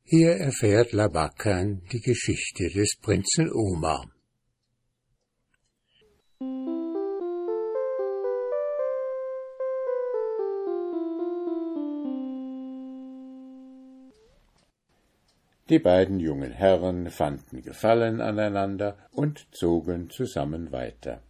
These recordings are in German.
Hier erfährt Labakan die Geschichte des Prinzen Omar. Die beiden jungen Herren fanden Gefallen aneinander und zogen zusammen weiter.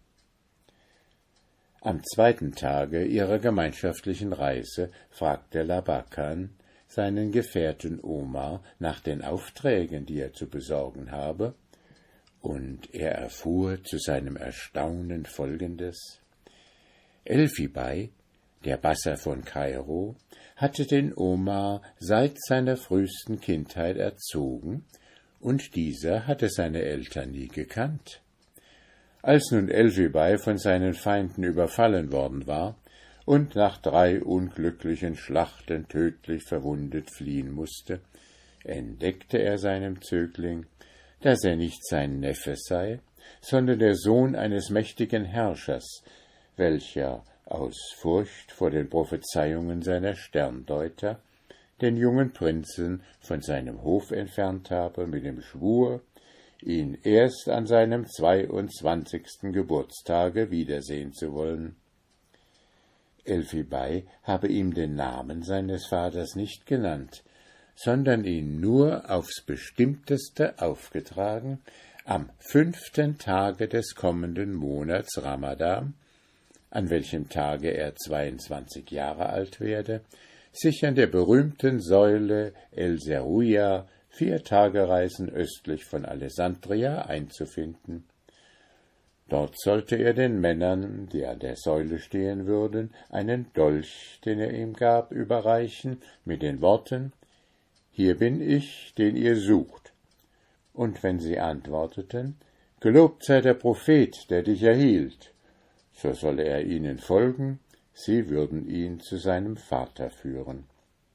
Am zweiten Tage ihrer gemeinschaftlichen Reise fragte Labakan seinen Gefährten Omar nach den Aufträgen, die er zu besorgen habe, und er erfuhr zu seinem Erstaunen Folgendes: Elfibai, der Bassa von Kairo, hatte den Omar seit seiner frühesten Kindheit erzogen, und dieser hatte seine Eltern nie gekannt. Als nun Elfibai von seinen Feinden überfallen worden war und nach 3 unglücklichen Schlachten tödlich verwundet fliehen mußte, entdeckte er seinem Zögling, dass er nicht sein Neffe sei, sondern der Sohn eines mächtigen Herrschers, welcher aus Furcht vor den Prophezeiungen seiner Sterndeuter den jungen Prinzen von seinem Hof entfernt habe mit dem Schwur, ihn erst an seinem 22. Geburtstage wiedersehen zu wollen. Elfibai habe ihm den Namen seines Vaters nicht genannt, sondern ihn nur aufs Bestimmteste aufgetragen, am 5. Tage des kommenden Monats Ramadan, an welchem Tage er 22 Jahre alt werde, sich an der berühmten Säule El Zeruja 4 Tagereisen östlich von Alessandria einzufinden. Dort sollte er den Männern, die an der Säule stehen würden, einen Dolch, den er ihm gab, überreichen, mit den Worten: »Hier bin ich, den ihr sucht.« Und wenn sie antworteten: »Gelobt sei der Prophet, der dich erhielt«, so solle er ihnen folgen, sie würden ihn zu seinem Vater führen.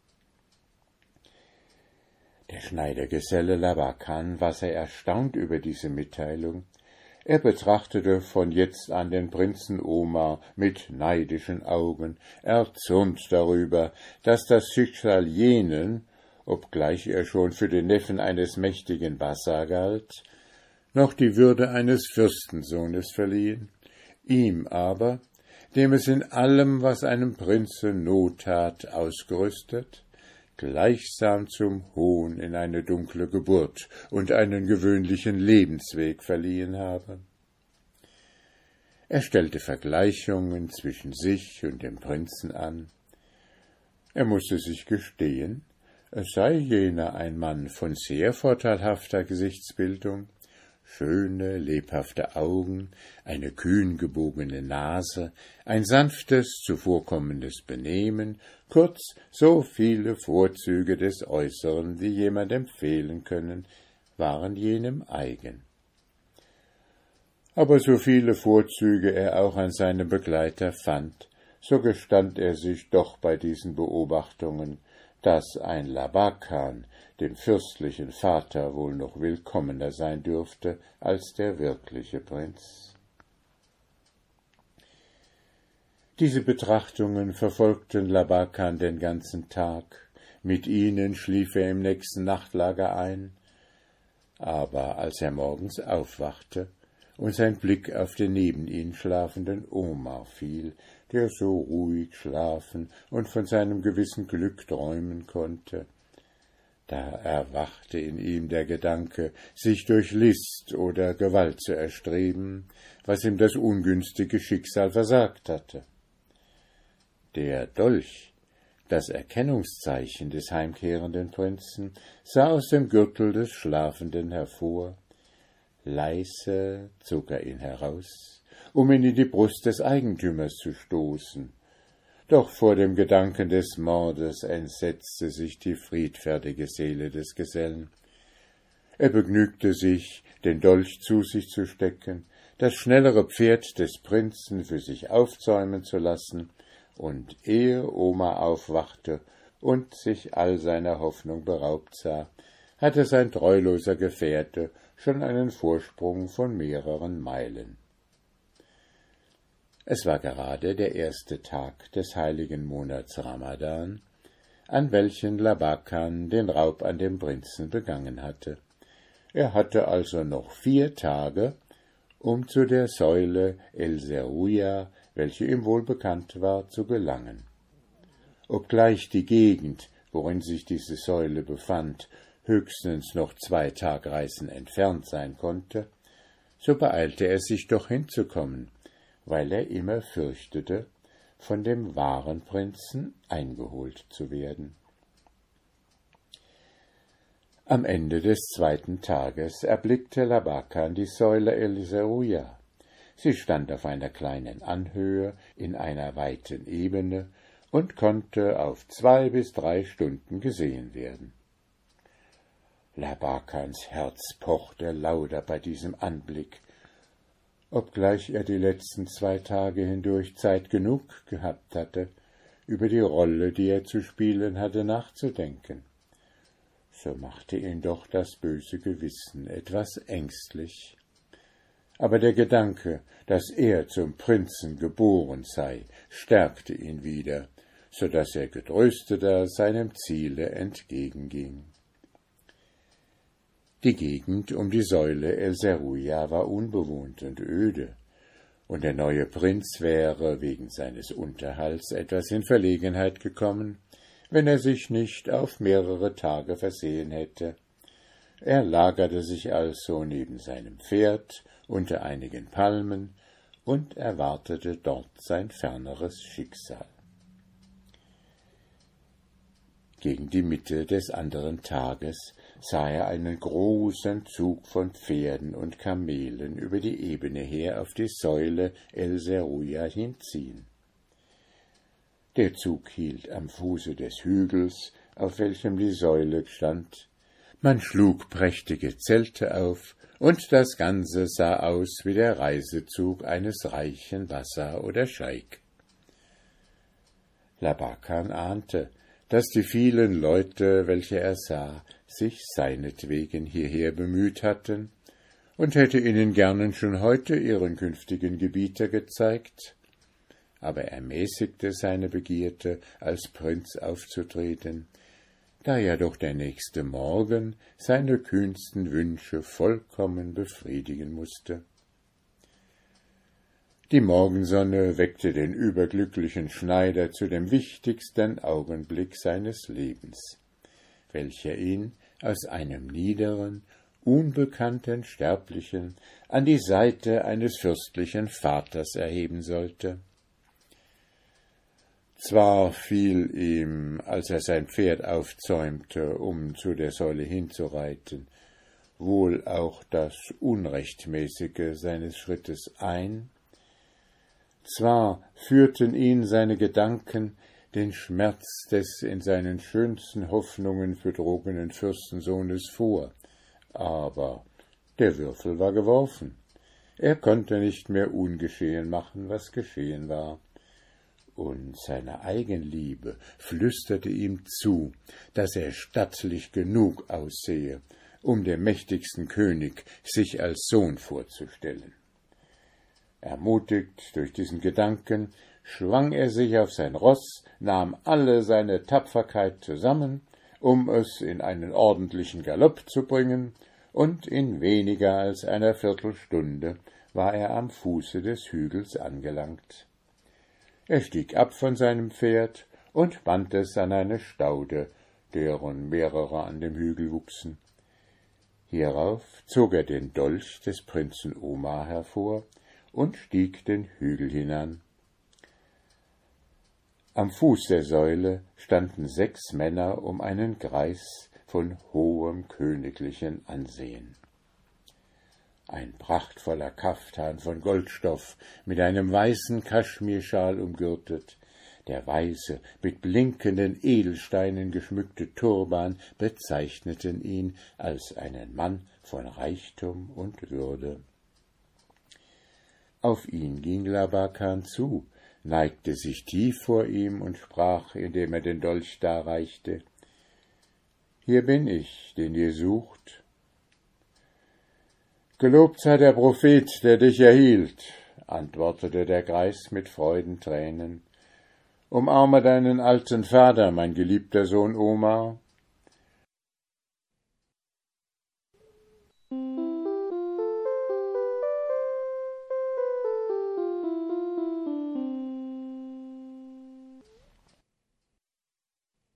Der Schneidergeselle Labakan war sehr erstaunt über diese Mitteilung. Er betrachtete von jetzt an den Prinzen Omar mit neidischen Augen, erzürnt darüber, dass das Schicksal jenen, obgleich er schon für den Neffen eines mächtigen Bassa galt, noch die Würde eines Fürstensohnes verliehen, ihm aber, dem es in allem, was einem Prinzen Not tat, ausgerüstet, gleichsam zum Hohn in eine dunkle Geburt und einen gewöhnlichen Lebensweg verliehen habe. Er stellte Vergleichungen zwischen sich und dem Prinzen an. Er mußte sich gestehen, es sei jener ein Mann von sehr vorteilhafter Gesichtsbildung, schöne, lebhafte Augen, eine kühn gebogene Nase, ein sanftes, zuvorkommendes Benehmen, kurz so viele Vorzüge des Äußeren, die jemandem fehlen können, waren jenem eigen. Aber so viele Vorzüge er auch an seinem Begleiter fand, so gestand er sich doch bei diesen Beobachtungen, dass ein Labakan dem fürstlichen Vater wohl noch willkommener sein dürfte als der wirkliche Prinz. Diese Betrachtungen verfolgten Labakan den ganzen Tag, mit ihnen schlief er im nächsten Nachtlager ein, aber als er morgens aufwachte und sein Blick auf den neben ihm schlafenden Omar fiel, der so ruhig schlafen und von seinem gewissen Glück träumen konnte, da erwachte in ihm der Gedanke, sich durch List oder Gewalt zu erstreben, was ihm das ungünstige Schicksal versagt hatte. Der Dolch, das Erkennungszeichen des heimkehrenden Prinzen, sah aus dem Gürtel des Schlafenden hervor. Leise zog er ihn heraus, um ihn in die Brust des Eigentümers zu stoßen. Doch vor dem Gedanken des Mordes entsetzte sich die friedfertige Seele des Gesellen. Er begnügte sich, den Dolch zu sich zu stecken, das schnellere Pferd des Prinzen für sich aufzäumen zu lassen, und ehe Omar aufwachte und sich all seiner Hoffnung beraubt sah, hatte sein treuloser Gefährte schon einen Vorsprung von mehreren Meilen. Es war gerade der 1. Tag des heiligen Monats Ramadan, an welchen Labakan den Raub an dem Prinzen begangen hatte. Er hatte also noch 4 Tage, um zu der Säule El-Zeruja, welche ihm wohl bekannt war, zu gelangen. Obgleich die Gegend, worin sich diese Säule befand, höchstens noch 2 Tagreisen entfernt sein konnte, so beeilte er sich doch hinzukommen, weil er immer fürchtete, von dem wahren Prinzen eingeholt zu werden. Am Ende des 2. Tages erblickte Labakan die Säule El-Zeruja. Sie stand auf einer kleinen Anhöhe in einer weiten Ebene und konnte auf 2 bis 3 Stunden gesehen werden. Labakans Herz pochte lauter bei diesem Anblick, obgleich er die letzten 2 Tage hindurch Zeit genug gehabt hatte, über die Rolle, die er zu spielen hatte, nachzudenken. So machte ihn doch das böse Gewissen etwas ängstlich. Aber der Gedanke, dass er zum Prinzen geboren sei, stärkte ihn wieder, so daß er getrösteter seinem Ziele entgegenging. Die Gegend um die Säule El-Zeruja war unbewohnt und öde, und der neue Prinz wäre wegen seines Unterhalts etwas in Verlegenheit gekommen, wenn er sich nicht auf mehrere Tage versehen hätte. Er lagerte sich also neben seinem Pferd unter einigen Palmen und erwartete dort sein ferneres Schicksal. Gegen die Mitte des anderen Tages sah er einen großen Zug von Pferden und Kamelen über die Ebene her auf die Säule El-Zeruja hinziehen. Der Zug hielt am Fuße des Hügels, auf welchem die Säule stand. Man schlug prächtige Zelte auf, und das Ganze sah aus wie der Reisezug eines reichen Bassa oder Scheik. Labakan ahnte, dass die vielen Leute, welche er sah, sich seinetwegen hierher bemüht hatten, und hätte ihnen gern schon heute ihren künftigen Gebieter gezeigt, aber er mäßigte seine Begierde, als Prinz aufzutreten, da ja doch der nächste Morgen seine kühnsten Wünsche vollkommen befriedigen mußte. Die Morgensonne weckte den überglücklichen Schneider zu dem wichtigsten Augenblick seines Lebens, welcher ihn aus einem niederen, unbekannten Sterblichen an die Seite eines fürstlichen Vaters erheben sollte. Zwar fiel ihm, als er sein Pferd aufzäumte, um zu der Säule hinzureiten, wohl auch das Unrechtmäßige seines Schrittes ein, zwar führten ihn seine Gedanken den Schmerz des in seinen schönsten Hoffnungen betrogenen Fürstensohnes vor, aber der Würfel war geworfen. Er konnte nicht mehr ungeschehen machen, was geschehen war. Und seine Eigenliebe flüsterte ihm zu, dass er stattlich genug aussehe, um dem mächtigsten König sich als Sohn vorzustellen. Ermutigt durch diesen Gedanken, schwang er sich auf sein Ross, nahm alle seine Tapferkeit zusammen, um es in einen ordentlichen Galopp zu bringen, und in weniger als einer Viertelstunde war er am Fuße des Hügels angelangt. Er stieg ab von seinem Pferd und band es an eine Staude, deren mehrere an dem Hügel wuchsen. Hierauf zog er den Dolch des Prinzen Omar hervor und stieg den Hügel hinan. Am Fuß der Säule standen 6 Männer um einen Greis von hohem königlichen Ansehen. Ein prachtvoller Kaftan von Goldstoff, mit einem weißen Kaschmirschal umgürtet, der weiße, mit blinkenden Edelsteinen geschmückte Turban bezeichneten ihn als einen Mann von Reichtum und Würde. Auf ihn ging Labakan zu, neigte sich tief vor ihm und sprach, indem er den Dolch darreichte: »Hier bin ich, den ihr sucht.« »Gelobt sei der Prophet, der dich erhielt«, antwortete der Greis mit Freudentränen, Umarme deinen alten Vater, mein geliebter Sohn Omar,